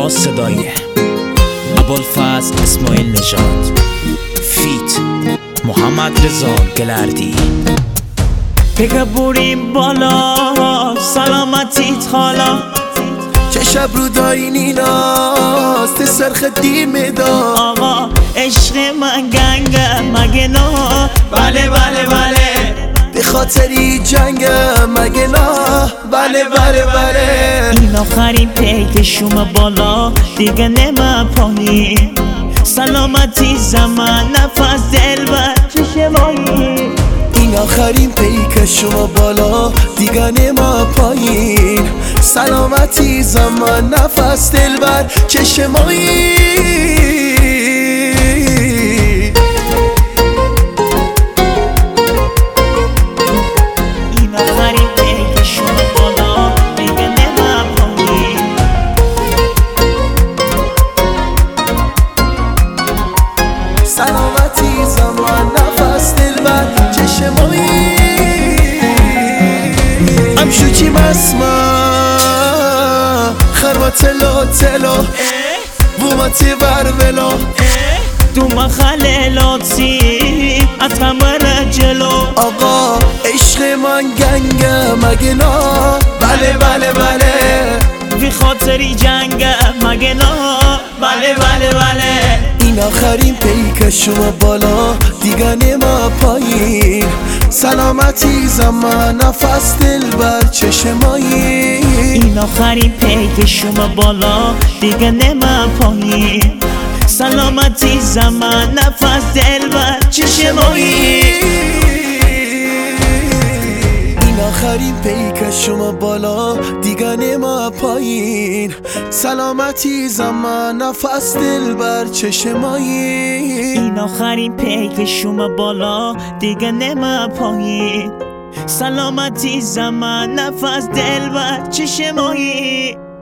با صدای ابوالفضل اسماعیل نژاد فیت محمد رضا گلردی. بگه بریم بالا سلامتیت حالا، چه شب رو داینیناست سرخ دیمه دا. آقا عشق من گنگه مگه نه؟ بله بله بله. به خاطری جنگه مگه نه؟ بله بله بله. این آخرین پیک شما بالا دیگه نمه پایین، سلامتی زمان نفس دل بر چشمایی. این آخرین پیک شما بالا دیگه نما پایین، سلامتی زمان نفس دل بر چشمایی. سلامتی زمان نفس دل بر چشمایی. امشو چی مسما خرما تلا تلا بومتی ورولو دو مخللاتی اتمر جلو. آقا عشق من گنگه مگه نه؟ بله بله بله. بی خاطری جنگه مگه نه؟ بله بله بله. این آخرین پیک شما بالا دیگه نما پایین، سلامتی زمان نفس دل بر چشمایی. این آخرین پیک شما بالا دیگه نما پایین، سلامتی زمان نفس دل بر چشمایی. این آخرین پیک شما بالا دیگه نما پایین، سلامتی زمان نفس دل بر چشمایی. این آخرین پیک شما بالا دیگه نما پایین، سلامتی زمان نفس دل بر چشمایی.